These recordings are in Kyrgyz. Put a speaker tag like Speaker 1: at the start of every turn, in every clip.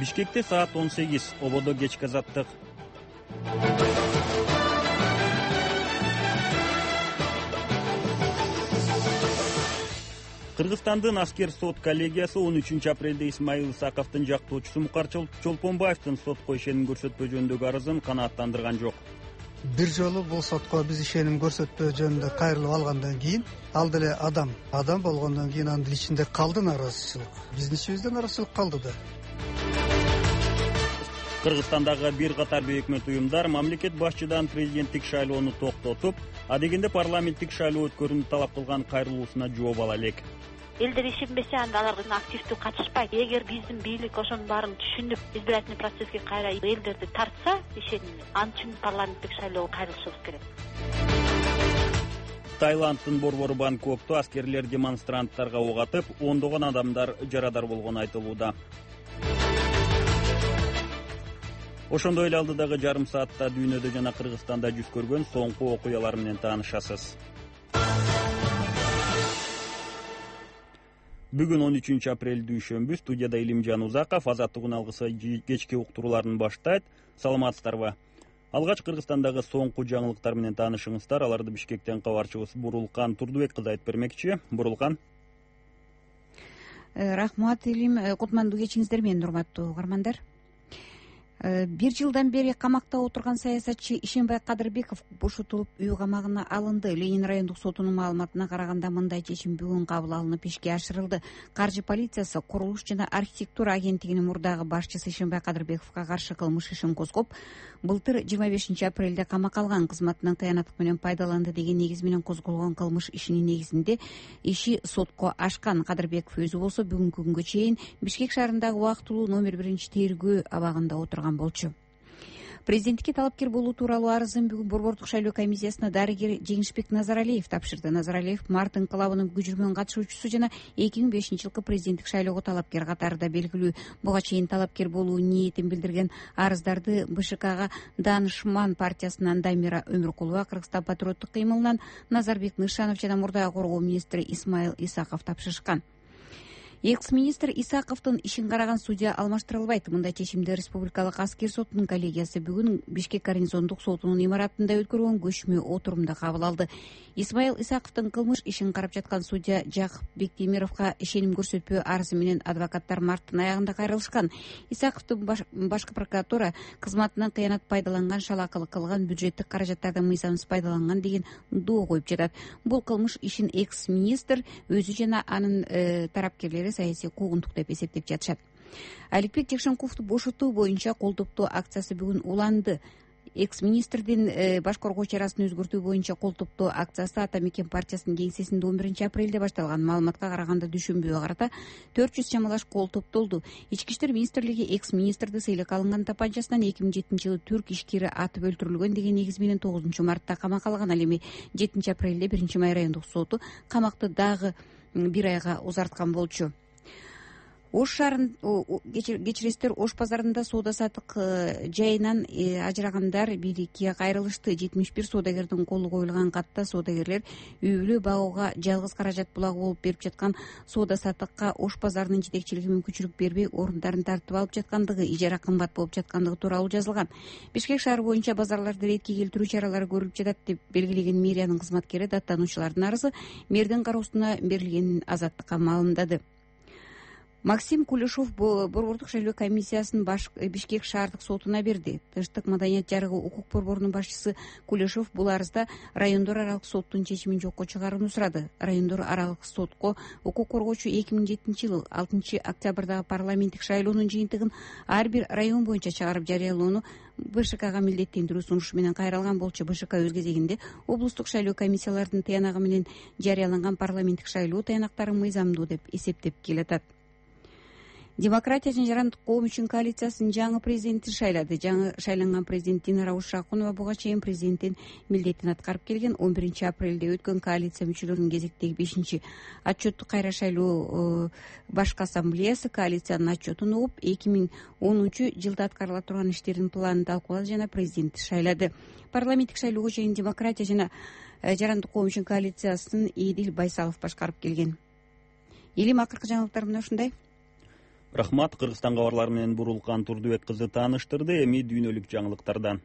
Speaker 1: Бишкекте саат 18, ободо кечки азаттык. Кыргызстандын аскер сот коллегиясы 13 апрелде Исмаил Исаковдун жактоочусу Мукар Чолпонбаевдин сотко ишеним көрсөтпөө жөнүндөгү арызын канааттандырган жок.
Speaker 2: Бир жолу бул сотко биз ишеним көрсөтпөө жөнүндө кайрылып алгандан кийин ал деле адам болгондон кийин анын ичинде калды нараазычылык. Биздин ичибизде нараазычылык калды да.
Speaker 1: Кыргызстандагы бир катар өкмөт уюмдар мамлекет башчыдан президенттик шайлоону токтотуп, адегенде парламенттик шайлоо өткөрүүнү талап кылган кайрылуусуна жооп ала элек.
Speaker 3: Элдер ишенбесе анда алар активдүү катышпайт. Эгер биздин бийлик ошонун баарын түшүнүп, избирательный процесске кайра элдерди тартса, ишеним, ал үчүн парламенттик шайлоого кайрылышыбыз керек.
Speaker 1: Таиланддын борбору Бангкокто аскерлер демонстранттарга ок атып, ондогон адамдар жарадар болгону айтылууда. Ошондой эле алдыдагы жарым саатта дүйнөдө жана Кыргызстанда жүз көргөн соңку окуялар менен таанышасыз. Бүгүн 13 апрель дүйшөмбү, студияда Илимжан Узаков, Азаттык алгысы кечки уктурууларын баштайт. Саламатсыздарбы? Алгач Кыргызстандагы соңку жаңылыктар менен таанышыңыздар. Аларды Бишкектен кабарчыбыз Бурулкан Турдубек кызы айтып бермекчи. Бурулкан.
Speaker 4: Рахмат, Илим. Кутмандуу кечиңиздер менен, урматтуу угармандар. Бир жылдан бери камакта отурган саясатчы Ишенбай Кадырбеков бошотулуп үй камагына алынды. Ленин райондук сотунун маалыматына караганда мындай чечим бүгүн кабыл алынып ишке ашырылды. Каржы полициясы курулуш жана архитектура агенттигинин мурдагы башчысы Ишенбай Кадырбековго каршы кылмыш ишин козгоп, былтыр 25 апрелде камакка алган, кызматынан кыянаттык менен пайдаланды деген негиз менен козголгон кылмыш ишинин негизинде иши сотко ашкан. Кадырбеков өзү болсо бүгүнкү күнгө чейин Бишкек шаарындагы убактылуу номер 1 тергөө абагында отурган болчу. Президенттикке талапкер болуу тууралуу арызын бүгүн Борбордук шайлоо комиссиясына дарыгер Жеңишбек Назаралиев тапшырды. Назаралиев март инкылабынын көчүрмөн катышуучусу жана 2005 жылкы президенттик шайлоого талапкер катарында белгилүү. Буга чейин талапкер болуу ниетин билдирген арыздарды БШКга Данышман партиясынан Дамира Өмүркулова, Кыргызстан патриоттук кыймылынан Назарбек Нышанов жана мурдагы коргоо министри Исмаил Исаков тапшырышкан. Экс-министр Исаковдун ишин караган судья алмаштырылбайт. Мындай чечимди Республикалык аскер сотунун коллегиясы бүгүн Бишкек гарнизондук сотунун имаратында өткөргөн көчмө отурумда кабыл алды. Исмаил Исаковдун кылмыш ишин карап жаткан судья Жакып Бектемировго ишеним көрсөтпөө арызы менен адвокаттар марттын аягында кайрылышкан. Исаковдун башкы прокуратура кызматынан кыянат пайдаланган, шалакылык кылган, бюджеттик каражаттардан мыйзамсыз пайдаланган деген доо коюп жатат. Бул кылмыш ишин экс-министр өзү жана анын тарапкерлери саясий куугунтук деп эсептеп жатышат. Аликбек Жекшенковду бошотуу боюнча кол топтоо акциясы бүгүн уланды. Экс-министрдин баш коргоо чарасын өзгөртүү боюнча кол топтоо акциясы Ата Мекен партиясынын кеңсесинде 11 апрелде башталган. Маалыматка караганда дүйшөмбүгө карата 400 чамалаш кол топтолду. Ички иштер министрлиги экс-министрди сыйлык алынган тапанчасынан 2007 жылы түрк ишкери атып өлтүрүлгөн деген негиз менен 9 мартта камакка алган. Ал эми 7 апрелде 1 май райондук соту камакты дагы 1 айга узарткан болчу. Ош шаарын кечиресиздер, Ош базарында соода саттык жайынан ажырагандар бирикке кайрылышты. 71 соодагердин колу коюлган катта соодагерлер үй бүлө багууга жалгыз каражат булагы болуп берип жаткан соода саттыкка Ош базарынын жетекчилиги мүмкүнчүлүк бербей орундарын тартып алып жаткандыгы, ижара кымбат болуп жаткандыгы тууралуу жазылган. Бишкек шаары боюнча базарларды ретке келтирүү чаралары көрүлүп жатат деп белгилеген мэриянын кызматкери даттануучулардын арызы мэрдин кароосуна берилгенин Азаттыкка маалымдады. Максим Кулешов Борбордук шайлоо комиссиясынын Бишкек шаардык сотуна берди. Тынчтык маданият жарыгы укук борборунун башчысы Кулешов бул арызда райондор аралык соттун чечимин жокко чыгарууну сурады. Райондор аралык сотко укук коргоочу 2007 жылы 6 октябрдагы парламенттик шайлоонун жыйынтыгын ар бир район боюнча чыгарып жарыялоону БШКга милдеттендирүү сунушу менен кайрылган болчу. БШК өз кезегинде облустук шайлоо комиссияларынын таянагы менен жарыяланган парламенттик шайлоо таянактарын мыйзамдуу деп эсептеп келатат. Демократия жана жарандык коом үчүн коалициясынын жаңы президентин шайлады. Жаңы шайланган президент Динара Ушакунова буга чейин президенттин милдетин аткарып келген. 11 апрелде өткөн коалиция мүчөлөрүнүн кезектеги 5 отчетту кайра шайлоо башкы ассамблеясы коалициянын отчетун угуп, 2010 жылда аткарыла турган иштердин планын талкуулады жана президентти шайлады. Парламенттик шайлоого чейин Демократия жана жарандык коом үчүн коалициясын Эдил Байсалов башкарып келген. Элим акыркы жаңылыктар мына ушундай.
Speaker 1: Рахмат. Кыргызстан кабарлары менен Бурулкан Турдубек кызы тааныштырды. Эми дүйнөлүк жаңылыктардан.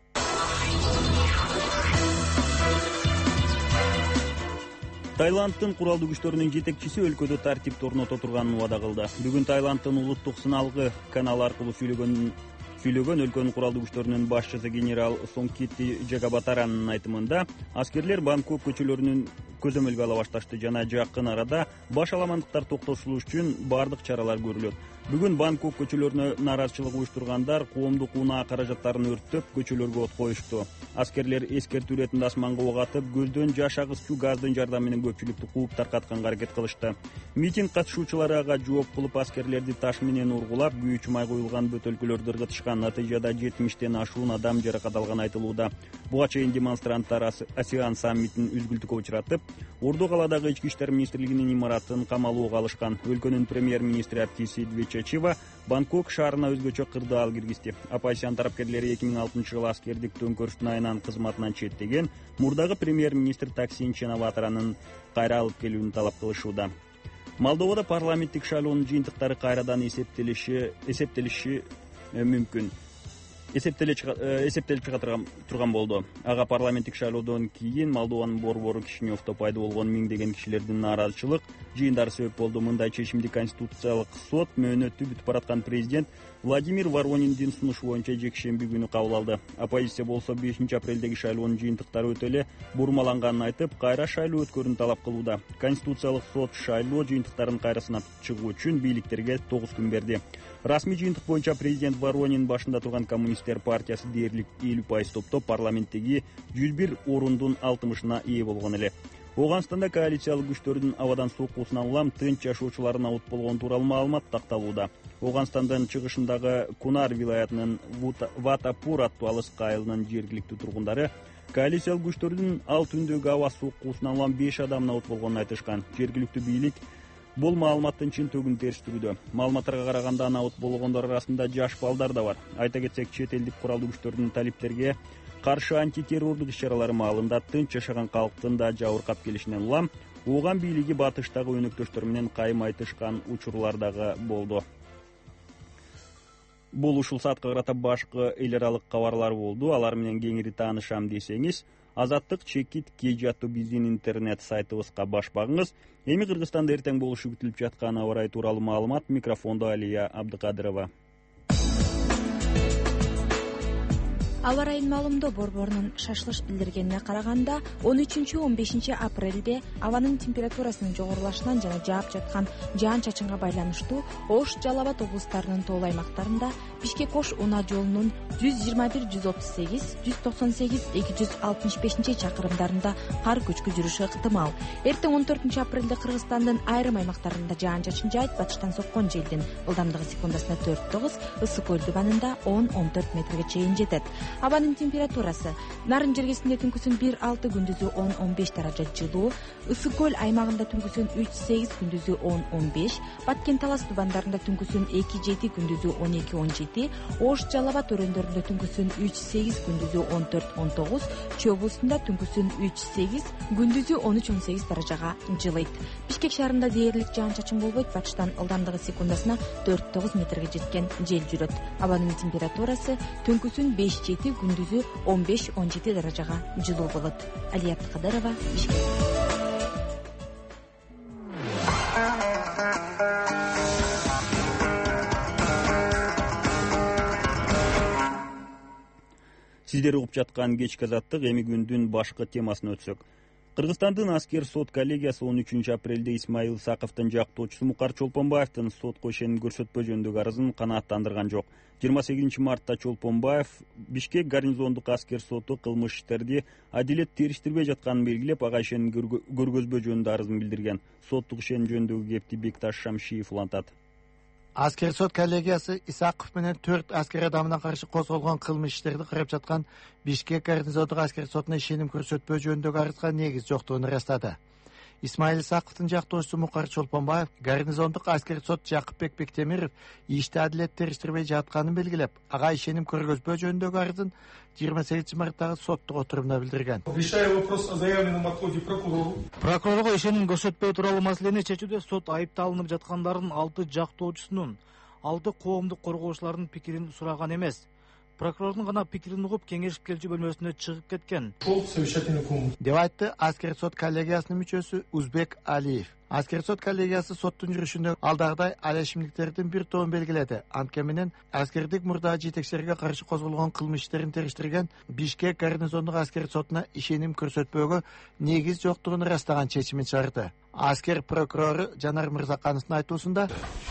Speaker 1: Таиландтын куралдуу күчтөрүнүн жетекчиси өлкөдө тартипти орното турганын убада кылды. Бүгүн Таиландтын улуттук сыналгы каналы аркылуу сүйлөгөн өлкөнүн куралдуу күчтөрүнүн башчысы генерал Сонгкити Жагабатаранын айтымында, аскерлер Бангкок көчөлөрүнүн көзөмөлгө ала башташты жана жакын арада баш аламандыктар токтотулуш үчүн бардык чаралар көрүлөт. Бүгүн Бангкок көчөлөрүнө нааразычылык уюштургандар коомдук унаа каражаттарын өрттөп, көчөлөргө от коюшту. Аскерлер эскертүү иретинде асманга ок атып, көздөн жаш агызчу газдын жардамы менен көпчүлүктү кууп таркатканга аракет кылышты. Митинг катышуучулары ага жооп кылып, аскерлерди таш менен ургулап, күйүүчү май коюлган бөтөлкөлөрдү ыргытышкан. Натыйжада 70тен ашуун адам жаракат алганы айтылууда. Буга чейин демонстранттар ASEAN саммитин үзгүлтүккө учуратып, Ордо калаадагы Ички иштер министрлигинин имаратын камалууга алышкан. Өлкөнүн премьер-министри Абтиси Двечачева Бангкок шаарына өзгөчө кырдаал киргизди. Оппозицион тарапкерлери 2006 жылы аскердик төңкөрүштүн айынан кызматынан четтеген мурдагы премьер-министр Таксин Чинаватаранын кайра алып келүүнү талап кылышууда. Молдовада парламенттик шайлоонун жыйынтыктары кайрадан эсептелиши мүмкүн. Эсептелип чыга турган болду. Ага парламенттик шайлоодон кийин Молдованын борбору Кишиневдо пайда болгон миңдеген кишилердин нааразычылык жыйындары себеп болду. Мындай чечимди Конституциялык сот мөөнөтү бүтүп бараткан президент Владимир Ворониндин сунушу боюнча жекшемби күнү кабыл алды. Оппозиция болсо 5 апрелдеги шайлоонун жыйынтыктары өтө эле бурмаланганын айтып, кайра шайлоо өткөрүүнү талап кылууда. Конституциялык сот шайлоо жыйынтыктарын кайра сынап чыгуу үчүн бийликтерге 9 күн берди. Расмий жыйынтык боюнча президент Воронин башында турган Коммунисттер партиясы дээрлик 50% топтоп парламенттеги 101 орундун 60-ына ээ болгон эле. Ооганстанда коалициялык күчтөрдүн абадан соккусунан улам тынч жашоочулардын абут болгон тууралуу маалымат такталууда. Ооганстандын чыгышындагы Кунар вилаятынын Ватапур аттуу алыс айылынын жергиликтүү тургундары коалициялык күчтөрдүн ал түндөгү аба соккусунан улам 5 адамдын абут болгонун айтышкан. Жергиликтүү бийлик бул маалыматтын чынтөгүн териштирүүдө. Маалыматтарга караганда абут болгондор арасында жаш балдар да бар. Айта кетсек, чет элдик куралдуу күчтөрдүн талиптерге каршы антитеррорлук иш-чаралары маалында тынч жашаган калктын да жабыркап келишинен улам ооган бийлиги батыштагы өнөктөштөр менен кайым айтышкан учурлар дагы болду. Бул ушул саатка карата башкы эл аралык кабарлар болду. Алар менен кеңири таанышам десеңиз, Азаттык чекит кеж аттуу биздин интернет сайтыбызга баш багыңыз. Эми Кыргызстанда эртең болушу күтүлүп жаткан аба ырайы тууралуу маалымат. Микрофондо Алия Абдыкадырова.
Speaker 5: Аба ырайын маалымдоо борборунун шашылыш билдиргенине караганда, 13-15 апрелде абанын температурасынын жогорулашынан жана жаап жаткан жаан-чачынга байланыштуу Ош, Жалал Абад облустарынын тоолуу аймактарында Бишкек-Ош унаа жолунун 121-138, 198-265 чакырымдарында кар көчкү жүрүшү ыктымал. Эртең 14 апрелде Кыргызстандын айрым аймактарында жаан-чачын жаайт, батыштан соккон желдин ылдамдыгы секундасына 4-9, ысык көл дубанында 10-14 метрге чейин жетет. Абанын температурасы: Нарын жергесинде түнкүсүн 1-6, күндүзү 10-15 даража жылуу, ысык көл аймагында түнкүсүн 3-8, күндүзү 10-15, Баткен Талас дубандарында түнкүсүн 2-7, күндүзү 12-17, Ош, Жалал Абад өрөөндөрүндө түнкүсүн 3-8, күндүзү 14-19, Чүй облусунда түнкүсүн 3-8, күндүзү 13-18 даражага жылыйт. Бишкек шаарында дээрлик жаан-чачын болбойт, батыштан ылдамдыгы секундасына 4-9 метрге жеткен жел жүрөт. Абанын температурасы түнкүсүн 5-7, күндүзү 15-17 даражага жылуу болот. Алия Абдыкадырова, Бишкек.
Speaker 1: Сиздер угуп жаткан кечки азаттык эми күндүн башкы темасына өтсөк. Кыргызстандын аскер сот коллегиясы 13 апрелде Исмаил Саковдун жактоочусу Мукар Чолпонбаевдин сотко ишеним көрсөтпөө жөнүндөгү арызын канааттандырган жок. 28 мартта Чолпонбаев Бишкек гарнизондук аскер соту кылмыш иштерди адилет териштирбей жатканын белгилеп, ага ишеним көргөзбөө жөнүндө арызын билдирген. Соттук ишеним жөнүндөгү кепти Бекташ Шамшиев улантат.
Speaker 6: Аскер сот коллегиясы Исаков менен 4 аскер адамына каршы козголгон кылмыш иштерди карап жаткан Бишкек гарнизондук аскер сотуна ишеним көрсөтпөө жөнүндөгү арызга негиз жоктугун ырастады. Исмаил Саковдун жактоочусу Мукар Чолпонбаев гарнизондук аскер сот Жакыпбек Бектемиров ишти адилет териштирбей жатканын белгилеп, ага ишеним көргөзбөө жөнүндөгү арызын 28 марттагы соттук отурумда билдирген.
Speaker 7: Решая вопрос о заявленном отводе прокурору.
Speaker 8: Прокурорго ишеним көрсөтпөө тууралуу маселени чечүүдө сот айыпталынып жаткандардын 6 жактоочусунун алды коомдук коргоочулардын пикирин сураган эмес. Прокурордун гана пикирин угуп, кеңешип келчү бөлмөсүнө чыгып кеткен
Speaker 6: деп айтты аскер сот коллегиясынын мүчөсү Узбек Алиев. Аскер сот коллегиясы соттун жүрүшүндө алдагыдай алешимдиктердин бир тобун белгиледи. Анткени менен аскердик мурдагы жетекчилерге каршы козголгон кылмыш иштерин териштирген Бишкек гарнизондук аскер сотуна ишеним көрсөтпөөгө негиз жоктугун ырастаган чечимин чыгарды. Аскер прокурору Жанар Мырзакановдун айтуусунда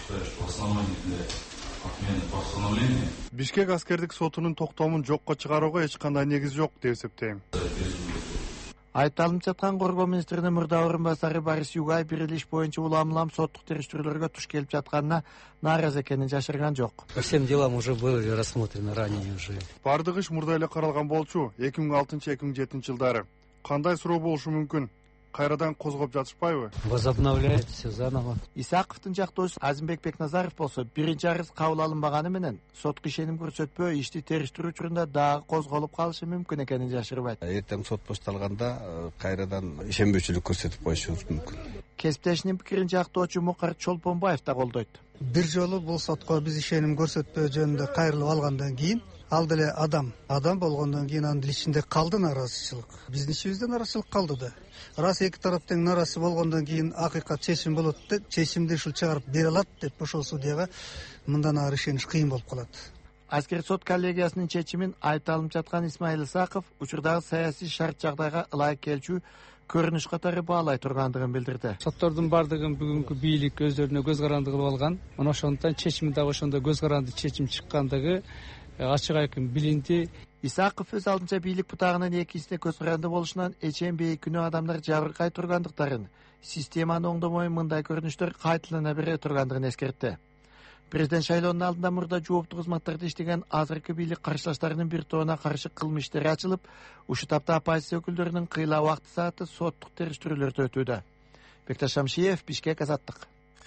Speaker 9: Бишкек аскердик сотунун токтомун жокко чыгарууга эч кандай негиз жок деп эсептейм.
Speaker 6: Айталып жаткан коргоо министринин мурда орун басары Борис Югай бир иш боюнча улам соттук териштирүүлөргө туш келип жатканына нааразы экенин жашырган жок.
Speaker 10: По всем делам уже были рассмотрены ранее уже.
Speaker 9: Бардык иш мурда эле каралган болчу 2006-2007 жылдары. Кандай суроо болушу мүмкүн? Кайрадан козгоп жатышпайбы?
Speaker 10: Возобновляет все заново.
Speaker 6: Исаковдун жактоочусу Азимбек Бекназаров болсо биринчи арыз кабыл алынбаганы менен сотко ишеним көрсөтпөө ишти териштирүү учурунда дагы козголуп калышы мүмкүн экенин жашырбайт.
Speaker 11: Эртең сот башталганда кайрадан ишенбөөчүлүк көрсөтүп коюшу мүмкүн.
Speaker 6: Кесиптешинин пикирин жактоочу Мукар Чолпонбаев да колдойт.
Speaker 2: Бир жолу бул сотко биз ишеним көрсөтпөө жөнүндө кайрылып алгандан кийин ал деле адам болгондон кийин анын ичинде калды нааразычылык. Биздин ичибизде нааразычылык калды да. Раз эки тарап тең нааразы болгондон кийин акыйкат чечим болот деп, чечимди ушул чыгарып бере алат деп ошол судьяга мындан ары ишениш кыйын болуп калат.
Speaker 6: Аскер сот коллегиясынын чечимин айталып жаткан Исмаил Исаков учурдагы саясий шарт жагдайга ылайык келчү көрүнүш катары баалай тургандыгын билдирди.
Speaker 10: Соттордун бардыгын бүгүнкү бийлик өздөрүнө көз каранды кылып алган. Мына ошондон чечими дагы ошондо көз каранды чечим чыккандыгы ачык айкын билинди.
Speaker 6: Исаков өз алдынча бийлик бутагынын экинчисине көз каранды болушунан эчен бейкүнөө адамдар жабыркай тургандыктарын, системаны оңдомой мындай көрүнүштөр кайталана бере тургандыгын эскертти. Президент шайлоонун алдында мурда жооптуу кызматтарда иштеген азыркы бийлик каршылаштарынын бир тобуна каршы кылмыш иштери ачылып, ушул тапта оппозиция өкүлдөрүнүн кыйла убакыт сааты соттук териштирүүлөрдө өтүүдө. Бекташ Шамшиев, Бишкек, Азаттык.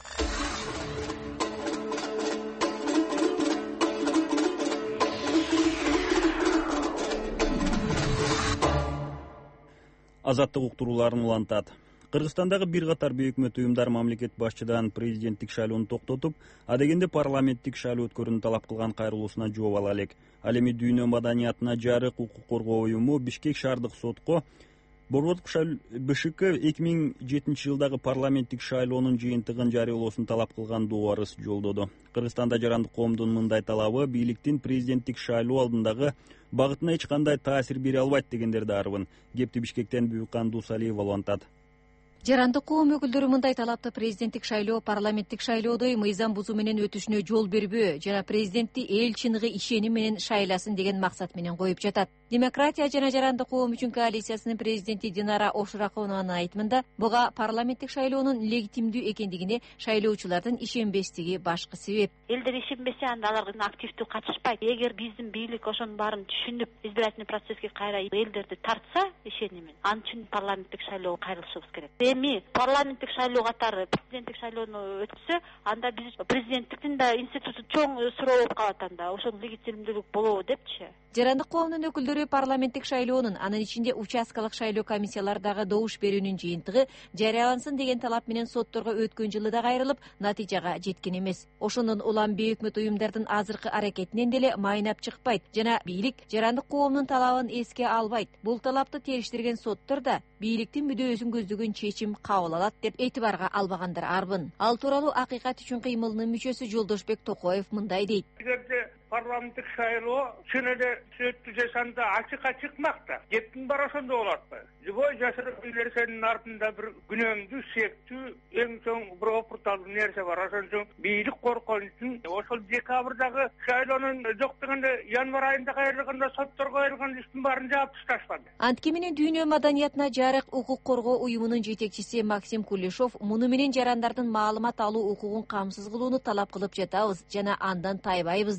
Speaker 1: Азаттык уктурууларын улантат. Кыргызстандагы бир катар бейөкмөт уюмдар мамлекет башчыдан президенттик шайлоону токтотуп, адегенде парламенттик шайлоо өткөрүүнү талап кылган кайрылуусуна жооп ала элек. Ал эми дүйнө маданиятына жарык укук коргоо уюму Бишкек шаардык сотко Борбордук БШК 2007 жылдагы парламенттик шайлоонун жыйынтыгын жарыялоосун талап кылган доо арыз жолдоду. Кыргызстанда жарандык коомдун мындай талабы бийликтин президенттик шайлоо алдындагы багытына эч кандай таасир бере албайт дегендер да арбын. Кепти Бишкектен Бүйүккан Дусалиев улантат.
Speaker 12: Жарандык коом өкүлдөрү мындай талапты президенттик шайлоо парламенттик шайлоодой мыйзам бузуу менен өтүшүнө жол бербөө жана президентти эл чыныгы ишеним менен шайласын деген максат менен коюп жатат. Демократия жана жарандык коом үчүн коалициясынын президенти Динара Ошуракованын айтымында буга парламенттик шайлоонун легитимдүү экендигине шайлоочулардын ишенбестиги башкы себеп.
Speaker 3: Элдер ишенбесе анда алар активдүү катышпайт. Эгер биздин бийлик ошонун баарын түшүнүп, избирательный процесске кайра элдерди тартса ишенимин, ал үчүн парламенттик шайлоого кайрылышыбыз керек. Эми парламенттик шайлоо катары президенттик шайлоону өткөзсө, анда биз президенттиктин да институту чоң суроо болуп калат анда. Ошонун легитимдүүлүгү болобу депчи.
Speaker 12: Жарандык коомдун өкүлдөрү парламенттик шайлоонун, анын ичинде участкалык шайлоо комиссиялардагы добуш берүүнүн жыйынтыгы жарыялансын деген талап менен сотторго өткөн жылы да кайрылып, натыйжага жеткен эмес. Ошондон улам бейөкмөт уюмдардын азыркы аракетинен деле майнап чыкпайт жана бийлик жарандык коомдун талабын эске албайт. Бул талапты териштирген соттор да бийликтин мүдөөсүн көздөгөн чечим кабыл алат деп этибарга албагандар арбын. Ал тууралуу Акыйкат үчүн кыймылынын мүчөсү Жолдошбек Токоев мындай дейт.
Speaker 13: Парламенттик шайлоо чын эле сөттү жашанда ачыкка чыкмакта. Кептин бар ошондо болот атпы. Любой жашырып билерсенин артында бир күнөөмдүү, сектүү, эң чоң бир опурталуу нерсе бар. Ошон үчүн бийлик корконучун ошол декабрдагы шайлоонун жок дегенде январь айында кайрылганда сотторго кайрылган иштин баарын жаап ташташпады.
Speaker 12: Анткени менен дүйнө маданиятына жарык укук коргоо уюмунун жетекчиси Максим Кулешов муну менен жарандардын маалымат алуу укугун камсыз кылууну талап кылып жатабыз жана андан тайбайбыз дейт.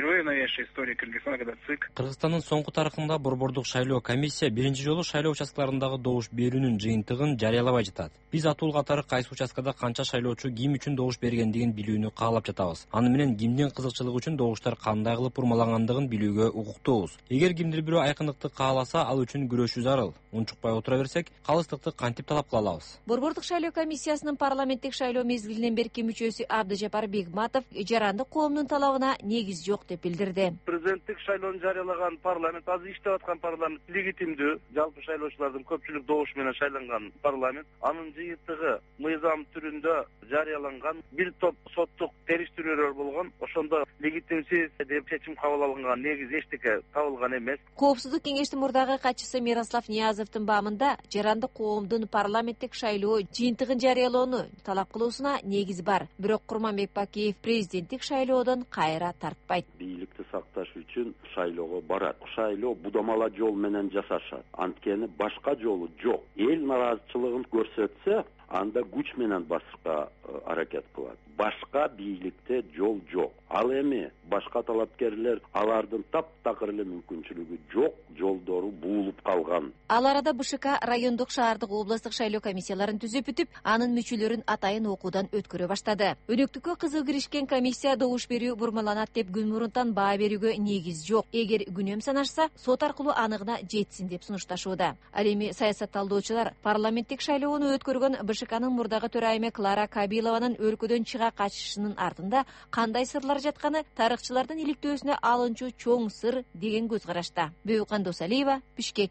Speaker 14: впервые в новейшей истории Кыргызстана, когда ЦИК.
Speaker 15: Кыргызстандын соңку тарыхында борбордук шайлоо комиссия биринчи жолу шайлоо участкаларындагы добуш берүүнүн жыйынтыгын жарыялабай жатат. Биз атуу катары кайсы участкада канча шайлоочу ким үчүн добуш бергендигин билүүнү каалап жатабыз. Аны менен кимдин кызыкчылыгы үчүн добуштар кандай кылып урмалангандыгын билүүгө укуктуубуз. Эгер кимдир бирөө айкындыкты кааласа, ал үчүн күрөшүү зарыл. Унчукпай отура берсек, калыстыкты кантип талап кыла алабыз?
Speaker 12: Борбордук шайлоо комиссиясынын парламенттик шайлоо мезгилинен берки мүчөсү Абдыжапар Бегматов жарандык коомдун талабына негиз жок деп билдирди.
Speaker 16: Президенттик шайлоону жарыялаган парламент, азыр иштеп аткан парламент легитимдүү, жалпы шайлоочулардын көпчүлүк добуш менен шайланган парламент. Анын жыйынтыгы мыйзам түрүндө жарыяланган, бир топ соттук териштирүүлөр болгон, ошондо легитимсиз деп чечим кабыл алынган, негиз эчтеке табылган эмес.
Speaker 12: Коопсуздук кеңештин мурдагы катчысы Мирослав Ниязовдун баамында жарандык коомдун парламенттик шайлоо жыйынтыгын жарыялоону талап кылуусуна негиз бар. Бирок Курманбек Бакиев президенттик шайлоодон кайра тартпайт.
Speaker 17: Бийликти сакташ үчүн шайлоого барат. Шайлоо будамала жол менен жасашат. Анткени башка жолу жок. Эл нараазычылыгын көрсөтсө, анда күч менен басышка аракет кылат. Башка бийликте жол жок. Ал эми башка талапкерлер алардын таптакыр эле мүмкүнчүлүгү жок, жолдору буулуп калган.
Speaker 12: Ал арада БШК райондук, шаардык, областык шайлоо комиссияларын түзүп бүтүп, анын мүчөлөрүн атайын окуудан өткөрө баштады. Өнөктүккө кызык киришкен комиссия добуш берүү бурмаланат деп күн мурунтан баа берүүгө негиз жок. Эгер күнөм санашса, сот аркылуу аныгына жетсин деп сунушташууда. Ал эми саясат талдоочулар парламенттик шайлоону өткөргөн БШКнын мурдагы төрайымы Клара Кабилованын өлкөдөн чыга качышынын артында кандай сырлар жатканы тарыхчылардын иликтөөсүнө алынчу чоң сыр деген көз карашта. Бөйкан Досалиева, Бишкек.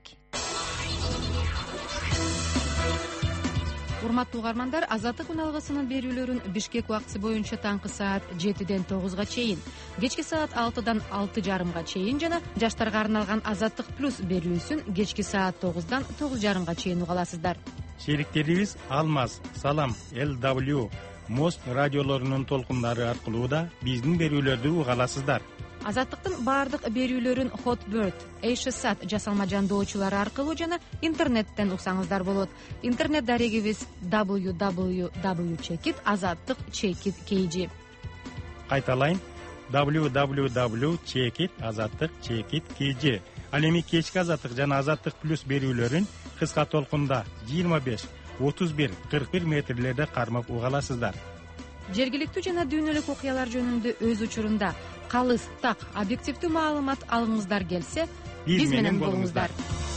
Speaker 18: Урматтуу угармандар, Азаттык үн алгысынын берүүлөрүн Бишкек убактысы боюнча таңкы саат 7-ден 9-га чейин, кечки саат 6-дан 6:30-га чейин жана жаштарга арналган Азаттык плюс берүүсүн кечки саат 9-дан 9:30-га чейин уга аласыздар.
Speaker 19: Шериктерибиз Алмаз, Салам, LW, Мост радиолорунун толкундары аркылуу да биздин берүүлөрдү уга аласыздар.
Speaker 18: Азаттыктын баардык берүүлөрүн Hotbird, Эйшсат жасалма жандоочулары аркылуу жана интернеттен уксаңыздар болот. Интернет дарегибиз www.azattik.kg.
Speaker 19: Кайталайын, www.azattik.kg. Ал эми кечки Азаттык жана Азаттык плюс берүүлөрүн кыска толкунда 25, 31, 41 метрлерде кармап уга аласыздар.
Speaker 18: Жергиликтүү жана дүйнөлүк окуялар жөнүндө өз учурунда калыс, так, объективдүү маалымат алгыңыздар келсе, биз менен болуңуздар.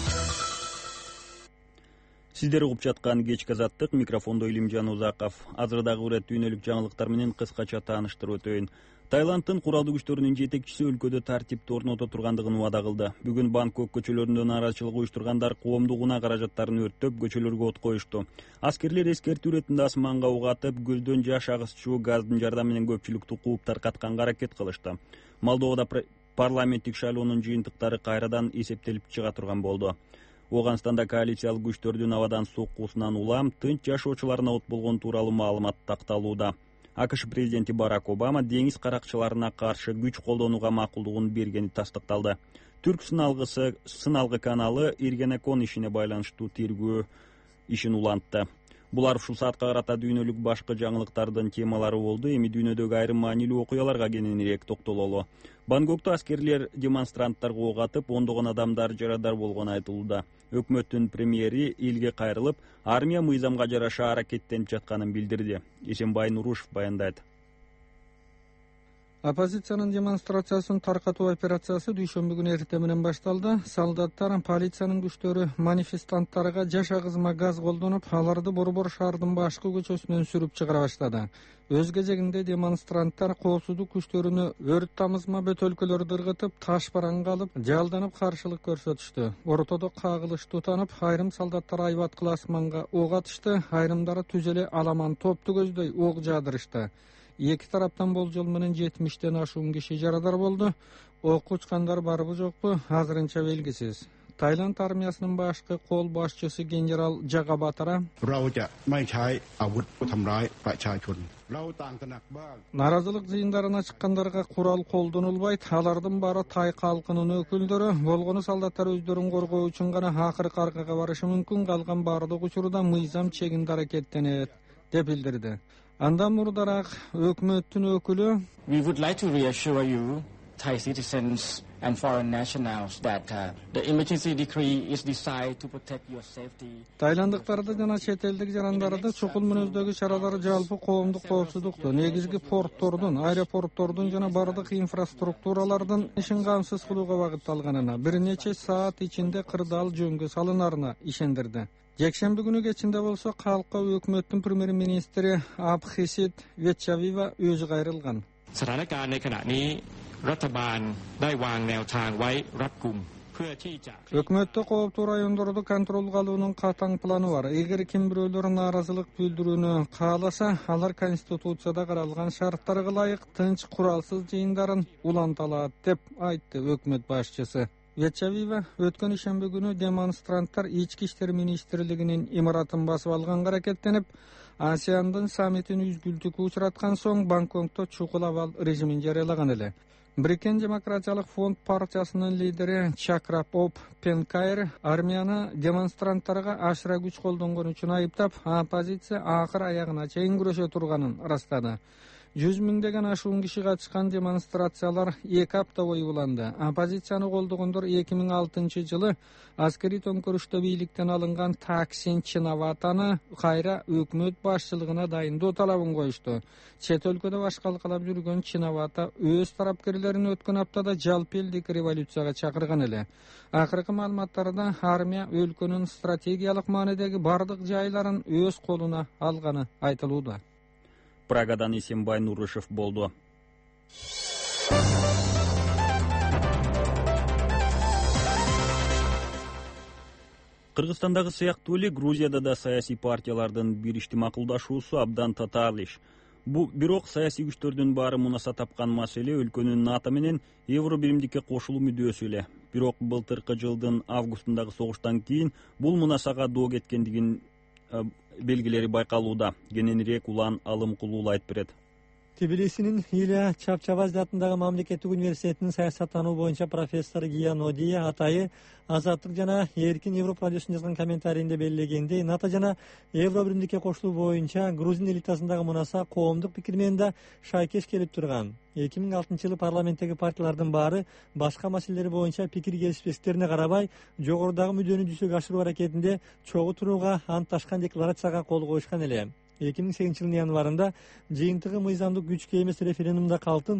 Speaker 1: Сиздер угуп жаткан кечки Азаттык, микрофондо Илимжан Узаков. Азыр дагы урет дүйнөлүк жаңылыктар менен кыскача тааныштырып өтөйүн. Таиланддын куралдуу күчтөрүнүн жетекчиси өлкөдө тартипти орното тургандыгын убада кылды. Бүгүн Бангкок көчөлөрүндө нааразычылык уюштургандар коомдук унаа каражаттарын өрттөп, көчөлөргө от коюшту. Аскерлер эскертүү иретинде асманга ок атып, гүлдөн жаш агызчу газдын жардамы менен көпчүлүктү кууп таркатканга аракет кылышты. Молдовада парламенттик шайлоонун жыйынтыктары кайрадан эсептелип чыга турган болду. Оганстанда коалициялык күчтөрдүн абадан соккусунан улам тынч жашоочуларына от болгон тууралуу маалымат такталууда. АКШ президенти Барак Обама деңиз каракчыларына каршы күч колдонууга макулдугун бергени тастыкталды. Түрк сыналгы каналы Иргенекон ишине байланыштуу тергөө ишин улантты. Булар ушул саатка карата дүйнөлүк башкы жаңылыктардын темалары болду. Эми дүйнөдөгү айрым маанилүү окуяларга кененирээк токтололу. Бангкокто аскерлер демонстранттарга ок атып, ондогон адамдар жарадар болгону айтылууда. Өкмөттүн премьери элге кайрылып, армия мыйзамга жараша аракеттенип жатканын билдирди. Эсенбай Нурушев баяндайт.
Speaker 20: Оппозициянын демонстрациясын таркатуу операциясы дүйшөмбү күнү эртең менен башталды. Солдаттар, полициянын күчтөрү манифестанттарга жаш агызма газ колдонуп, аларды Борбор шаардын башкы көчөсүнөн сүрүп чыгара баштады. Өз кезегинде демонстранттар коопсуздук күчтөрүнө өрт тамызма бөтөлкөлөрдү ыргытып, таш бараңга алып, жалданып каршылык көрсөтүштү. Ортодо кагылыш тутанып, айрым солдаттар айбаткыла асманга ок атышты, айрымдары түз эле аламан топту көздөй ок жаадырышты. Эки тараптан болжол менен 70-тен ашуун киши жарадар болду. Ок учкандар барбы жокпу азырынча белгисиз. Таиланд армиясынын башкы кол башчысы генерал Жагабатара наразылык жыйындарына чыккандарга курал колдонулбайт, алардын баары тай калкынын өкүлдөрү, болгону солдаттар өздөрүн коргоо үчүн гана акыркы аркага барышы мүмкүн, калган баардык учурда мыйзам чегинде аракеттенет деп билдирди. Андан мурдараак өкмөттүн өкүлү
Speaker 21: Thai citizens and foreign nationals that the emergency decree is designed to protect your safety.
Speaker 20: Тайландыктарды жана чет элдик жарандарды чукул мүнөздөгү чаралар жалпы коомдук коопсуздукту, негизги порттордун, аэропорттордун жана бардык инфраструктуралардын ишин камсыз кылууга багытталганына, бир нече саат ичинде кырдаал жөнгө салынарына ишендирди. Жекшемби күнү кечинде болсо калкка өкмөттүн премьер-министри Абхисит Ветчавива өзү кайрылган.
Speaker 21: สถานการณ์ในขณะนี้รัฐบาลได้วางแนวทางไว้รัดกุม
Speaker 20: Өкмөттө кооптуу райондорду контролго алуунун катаң планы бар. Эгер ким бирөөлөр нааразылык билдирүүнү кааласа, алар Конституцияда каралган шарттарга ылайык тынч куралсыз жыйындарын уланталат деп айтты өкмөт башчысы. Ветчавива өткөн ишемби күнү демонстранттар ички иштер министрлигинин имаратын басып алганга аракеттенип, ASEANдын саммитин үзгүлтүккө учураткан соң Бангкокто чукул абал режимин жарыялаган эле. Бириккен демократиялык фонд партиясынын лидери Чакрапоп Пенкайр армияны демонстранттарга ашыра күч колдонгон үчүн айыптап, оппозиция акыр аягына чейин күрөшө турганын ырастады. 100 миңдеген ашуун киши катышкан демонстрациялар 2 апта бою уланды. Оппозицияны колдогондор 2006-жылы аскери төңкөрүштө бийликтен алынган Таксин Чинаватаны кайра өкмөт башчылыгына дайындоо талабын коюшту. Чет өлкөдө башкалкалап жүргөн Чинавата өз тарапкерлерин өткөн аптада жалпы элдик революцияга чакырган эле. Акыркы маалыматтарда армия өлкөнүн стратегиялык маанидеги бардык жайларын өз колуна алганы айтылууда.
Speaker 1: Прагадан Исенбай Нурышев болду. Кыргызстандагы сыяктуу эле Грузияда да саясий партиялардын биришти макулдашуусу абдан татаалыш. Бирок саясий күчтөрдүн баары мунаса тапкан маселе өлкөнүн НАТО менен Евро биримдикке кошулуу мүдөөсү эле. Бирок былтыркы жылдын августундагы согуштан кийин бул мунасага доо кеткендигин белгилери байкалууда. Кененирээк улан алым кулуулайт берет.
Speaker 22: Тбилисинин Илья Чапчабаздын атындагы мамлекеттик университетинин саясаттануу боюнча профессор Гия Нодия атайы Азаттык жана Эркин Европа радиосунун жазган комментарийинде белгилегендей, НАТО жана Евро биримдикке кошулуу боюнча Грузин элитасындагы мунаса коомдук пикир менен да шайкеш келип турган. 2006-жылы парламенттеги партиялардын баары башка маселелер боюнча пикир келишпестиктерине карабай, жогорудагы мүдөнү жүзөгө ашыруу аракетинде чогуу турууга антташкан декларацияга кол коюшкан эле. 2008-жылдын январында жыйынтыгы мыйзамдык күчкө эмес референдумда калтын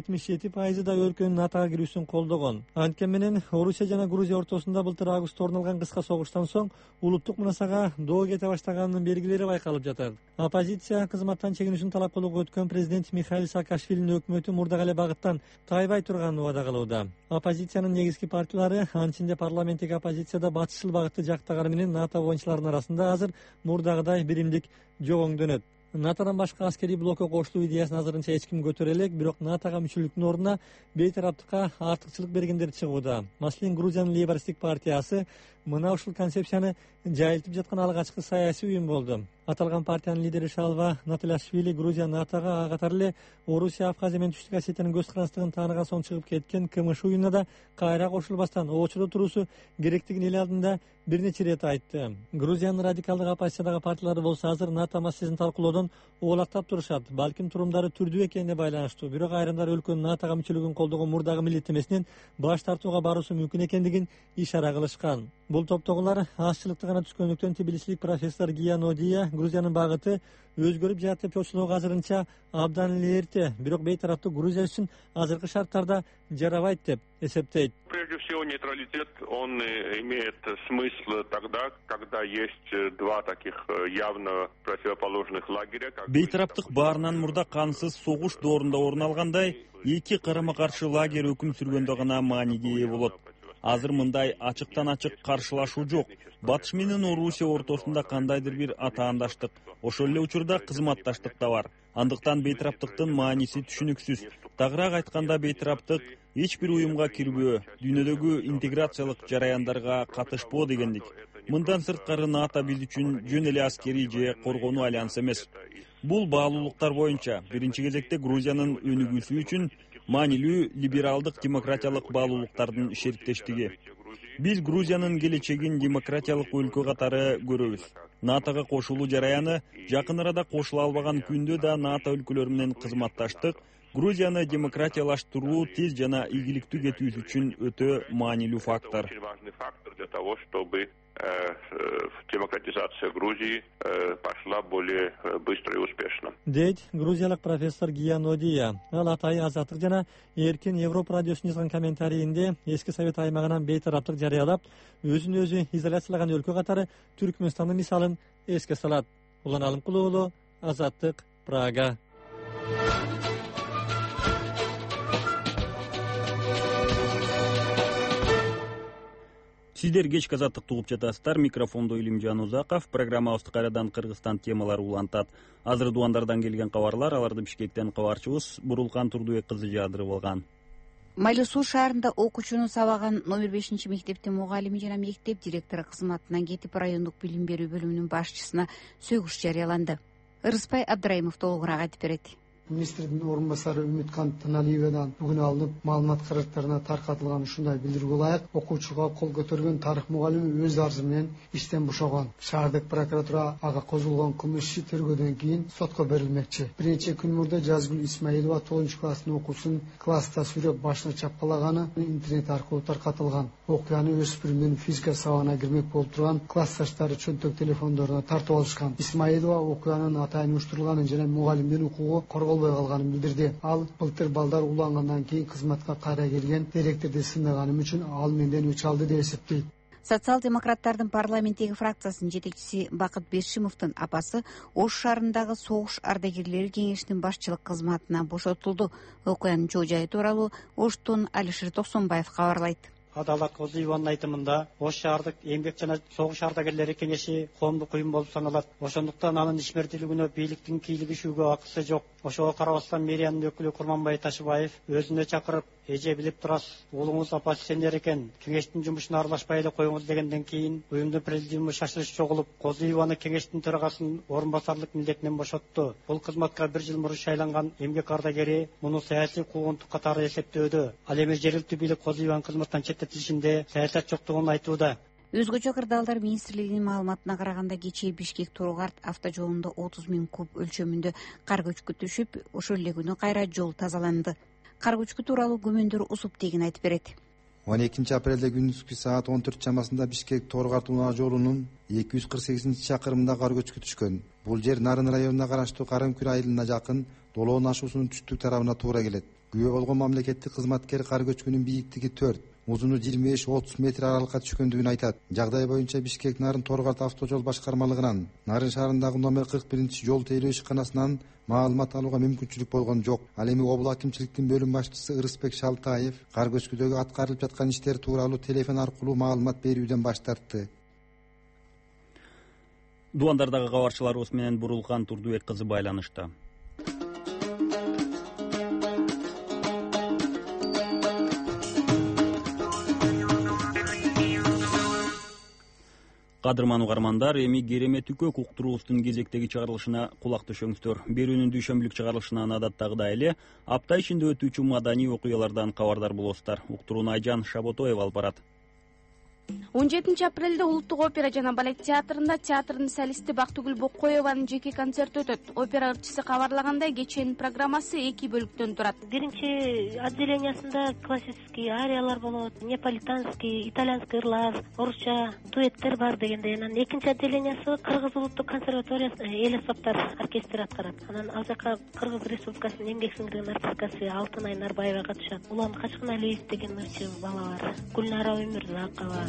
Speaker 22: 77% да өлкөнүн НАТОга кирүүсүн колдогон. Анткени менен Орусия жана Грузия ортосунда былтыр августта орун алган кыска согуштан соң улуттук мунасага доо кете баштаганынын белгилери байкалып жатат. Оппозиция кызматтан чегинүүсүн талап кылууга өткөн президент Михаил Саакашвилинин өкмөтү мурдагы эле багыттан тайбай турганын убада кылууда. Оппозициянын негизги партиялары, анын ичинде парламенттик оппозицияда батышчыл багытты жактаганы менен НАТО воюнчуларынын арасында азыр мурдагыдай биримдик жогоңдөнөт. НАТОдан башка аскерий блокко кошулуу идеясын азырынча эч ким көтөрө элек, бирок НАТОга мүчөлүктүн ордуна бейтараптыкка артыкчылык бергендер чыгууда. Маселен, Грузиянын Лейбористик партиясы мына ушул концепцияны жайылтып жаткан алгачкы саясий уюм болду. Аталган партиянын лидери Шалва Наталашвили Грузия НАТОга катары эле Орусия, Абхазия менен Түштүк Осетиянын көз карандыгын тааныган соң чыгып кеткен КМШ уюмуна да кайра кошулбастан очодо туруусу керектигин эл алдында бир нече ирет айтты. Грузиянын радикалдык оппозициядагы партиялары болсо азыр НАТО маселесин талкуулоодон оолактап турушат. Балким турумдары түрдүү экенине байланыштуу. Бирок айрымдар өлкөнүн НАТОга мүчөлүгүн колдогон мурдагы милдеттемесинен баш тартууга баруусу мүмкүн экендигин ишара кылышкан. Бул топтогулар азчылыкты гана түзгөндүктөн тбилисилик профессор Гия Нодия Грузиянын багыты өзгөрүп жатат деп чочулоого азырынча абдан эле эрте, бирок бейтараптуу Грузия үчүн азыркы шарттарда жарабайт деп эсептейт.
Speaker 23: Прежде всего, нейтралитет, он имеет смысл тогда, когда есть два таких явно противоположных лагеря.
Speaker 1: Бейтараптык баарынан мурда кансыз согуш доорунда орун алгандай, эки карама-каршы лагерь өкүм сүргөндө гана мааниге ээ болот. Азыр мындай ачыктан-ачык каршылашуу жок. Батыш менен Орусия ортосунда кандайдыр бир атаандаштык, ошол эле учурда кызматташтык да бар. Андыктан бейтараптыктын мааниси түшүнүксүз. Тагыраак айтканда, бейтараптык эч бир уюмга кирбөө, дүйнөдөгү интеграциялык жараяндарга катышпоо дегендик. Мындан сырткары НАТО биз үчүн жөн эле аскерий же коргонуу альянс эмес. Бул баалуулуктар боюнча биринчи кезекте Грузиянын өнүгүүсү үчүн маанилүү либералдык демократиялык баалуулуктардын шериктештиги. Биз Грузиянын келечегин демократиялык өлкө катары көрөбүз. НАТОга кошулуу жараяны жакын арада кошула албаган күндө да НАТО өлкөлөрү менен кызматташтык Грузияны демократиялаштыруу, тез жана ийгиликтүү кетүүсү үчүн өтө маанилүү фактор.
Speaker 23: Для того, чтобы демократизация Грузии пошла более быстро и успешно.
Speaker 22: Дейт грузиялык профессор Гия Нодия. Ал атайы Азаттык жана Эркин Европа радиосуна жазган комментарийинде эски Совет аймагынан бейтараптык жарыялап, өзүн өзү изоляциялаган өлкө катары Түркмөнстандын мисалын эске салат. Улан Алымкулуу уулу, Азаттык, Прага.
Speaker 1: Сиздер кечки Азаттыкты угуп жатасыздар. Микрофондо Илимжан Узаков. Программабызды кайрадан Кыргызстан темалары улантат. Азыр Дуандардан келген кабарлар, аларды Бишкектен кабарчыбыз Бурулкан Турдубек кызы жаадырып алган.
Speaker 4: Майлуу Суу шаарында окуучуну сабаган номер 5-мектептин мугалими жана мектеп директору кызматынан кетип, райондук билим берүү бөлүмүнүн башчысына сөгүш жарыяланды. Ырыспай Абдрайымов толугураак айтып берет.
Speaker 5: Министрдин орун басары Үмүткан Таналиевадан бүгүн алынып, маалымат каражаттарына таркатылган ушундай билдирүүгө ылайык, окуучуга кол көтөргөн тарых мугалими өз арызы менен иштен бошогон. Шаардык прокуратура ага козулган кылмыш иши тергөөдөн кийин сотко берилмекчи. Бир нече күн мурда Жазгүл Исмаилова 9-класстын окуусун класста сүрөп башына чапкалаганы интернет аркылуу таркатылган. Окуяны өспүрүмдүн физика сабагына кирмек болуп турган классташтары чөнтөк телефондоруна тартып алышкан. Исмаилова окуянын атайын уюштурулганын жана мугалимдин укугу корголбой калганын билдирди. Ал былтыр балдар улангандан кийин кызматка кайра келген, директорду сынаганым үчүн ал менден өч алды деп эсептейт.
Speaker 4: Социал-демократтардын парламенттеги фракциясынын жетекчиси Бакыт Бершимовдун апасы Ош шаарындагы согуш ардагерлери кеңешинин башчылык кызматынан бошотулду. Окуянын чоо жайы тууралуу Оштон Алишер Токсонбаев кабарлайт.
Speaker 7: Адалат Козуеванын айтымында Ош шаардык эмгек жана согуш ардагерлери кеңеши коомдук уюм болуп саналат. Ошондуктан анын ишмердүүлүгүнө бийликтин кийлигишүүгө акысы жок. Ошого карабастан мэриянын өкүлү Курманбай Ташыбаев өзүнө чакырып, эже билип турасыз, уулуңуз апасы сендер экен, кеңештин жумушуна аралашпай эле коюңуз дегенден кийин уюмдун президиуму шашылыш чогулуп, Козуеваны кеңештин төрагасын орун басарлык милдетинен бошотту. Бул кызматка 1 жыл мурун шайланган эмгек ардагери муну саясий куугунтук катары эсептөөдө. Ал эми жергиликтүү бийлик Козуеванын кызматтан четтетилишинде саясат жоктугун айтууда.
Speaker 4: Өзгөчө кырдаалдар министрлигинин маалыматына караганда, кечээ Бишкек Туругарт автожолунда 30 000 куб өлчөмүндө кар көчкү түшүп, ошол эле күнү кайра жол тазаланды. Кар көчкү тууралуу күмөндөр усуп деген айтып берет.
Speaker 24: 12 апрелде күндүзгү саат 14 чамасында Бишкек Туругарт унаа жолунун 248-чакырымында кар көчкү түшкөн. Бул жер Нарын районуна караштуу Карымкүр айылына жакын Долоон ашуусунун түштүк тарабына туура келет. Күбө болгон мамлекеттик кызматкер кар көчкүнүн бийиктиги 4, узуну 25-30 метр аралыкка түшкөндүгүн айтат. Жагдай боюнча Бишкек Нарын Торугарт автожол башкармалыгынан Нарын шаарындагы номер 41 жол тейлөө ишканасынан маалымат алууга мүмкүнчүлүк болгон жок. Ал эми облус акимчиликтин бөлүм башчысы Ырысбек Шалтаев кар көчкүдөгү аткарылып жаткан иштер тууралуу телефон аркылуу маалымат берүүдөн баш тартты.
Speaker 1: Дуандардагы кабарчыларыбыз менен Бурулкан Турдубек кызы байланышта. Кадырман угармандар, эми Керемет Үкөк уктуруубуздун кезектеги чыгарылышына кулак төшөңүздөр. Берүүнүн дүйшөмбүлүк чыгарылышынан адаттагыдай эле апта ичинде өтүүчү маданий окуялардан кабардар болосуздар. Уктурууну Айжан Шаботоева алып барат.
Speaker 25: 17 апрелде Улуттук опера жана балет театрында театрдын солисти Бактыгүл Боккоеванын жеке концерти өтөт. Опера ырчысы кабарлагандай, кечээнин программасы 2 бөлүктөн турат.
Speaker 3: Биринчи отделениясында классический ариялар болот, неаполитанский, итальянский ырлар, орусча дуэттер бар дегендей. Анан экинчи отделениясы Кыргыз улуттук консерваториясы эл аспаптар оркестри аткарат. Анан ал жака Кыргыз Республикасынын эмгек сиңирген артисткасы Алтынай Нарбаева катышат. Улан Качкыналиев деген ырчы бала бар. Гүлнара Өмүрзакова.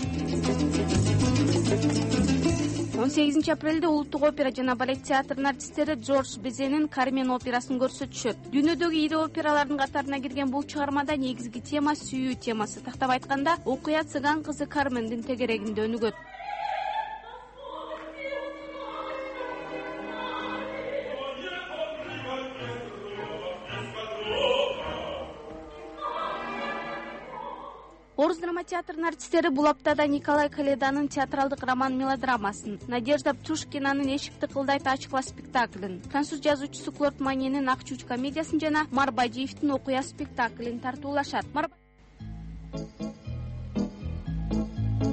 Speaker 25: 18 апрелде Улуттук опера жана балет театрынын артисттери Джордж Безенин Кармен операсын көрсөтүшөт. Дүйнөдөгү ири опералардын катарына кирген бул чыгармада негизги тема сүйүү темасы. Тактап айтканда, окуя цыган кызы Кармендин тегерегинде өнүгөт. Орус драма театрынын артисттери бул аптада Николай Каледанын театралдык роман мелодрамасын, Надежда Птушкинанын Эшик тыкылдайт ачкыла спектаклин, француз жазуучусу Клод Маненин Ак чуч комедиясын жана Марбадиевдин Окуя спектаклин тартуулашат.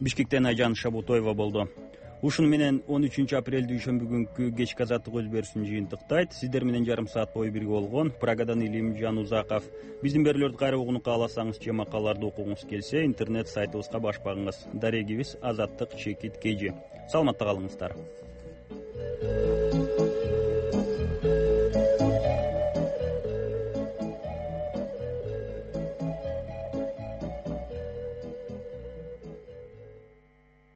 Speaker 1: Бишкектен Айжан Шабутоева болду. Ушуну менен 13 апрель дүйшөмбү күнкү кечки азаттык өз берүүсүн жыйынтыктайт. Сиздер менен жарым саат бою бирге болгон Прагадан Илимжан Узаков. Биздин берүүлөрдү кайра угууну кааласаңыз же макалаларды окугуңуз келсе, интернет сайтыбызга баш багыңыз. Дарегибиз Азаттык /KG. Саламатта калыңыздар.